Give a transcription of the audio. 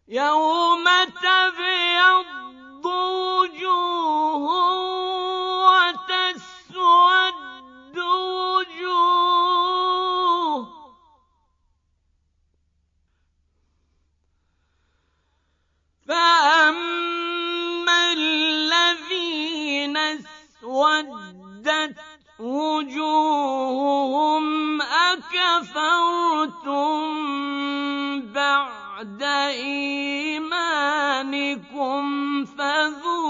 يَوْمَ تَبْيَضُّ وُجُوهٌ وَتَسْوَدُّ وُجُوهٌ ۚ فَأَمَّا الَّذِينَ اسْوَدَّتْ وُجُوهُهُمْ أَكَفَرْتُم بَعْدَ إِيمَانِكُمْ فَذُوقُوا